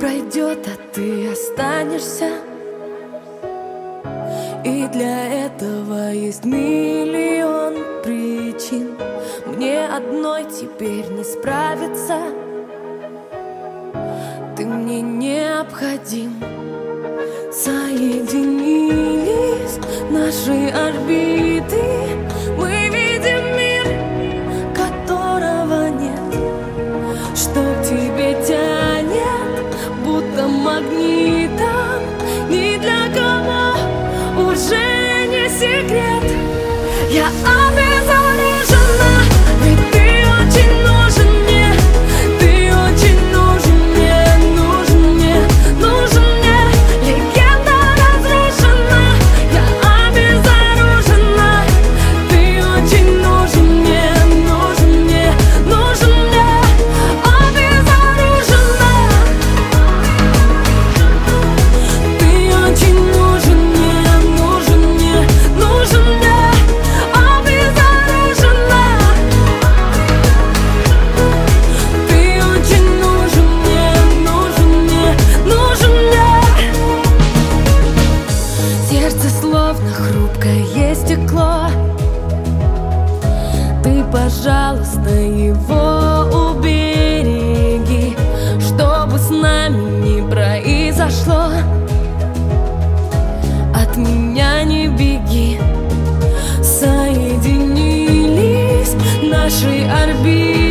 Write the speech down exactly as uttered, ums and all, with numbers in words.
пройдет, а ты останешься. И для этого есть миллион причин. Мне одной теперь не справиться. Ты мне необходим. Соединились наши орбиты. Мы видим мир, которого нет. Что к тебе тянет, будто магнитом. Ни для кого уже не секрет. Я обезоружена, ведь ты очень нужен мне. Ты очень нужен мне, нужен мне, нужен мне. Легенда разрушена, я обезоружена. Ты очень нужен мне, нужен мне, нужен мне. Обезоружена. Ты очень нужен мне, нужен мне, нужен мне. Обезоружена. Ты очень нужен мне, нужен мне, нужен мне. Сердце словно хрупкое стекло. Ты, пожалуйста, его убереги, чтобы с нами не произошло. От меня не беги. Соединились наши орбиты.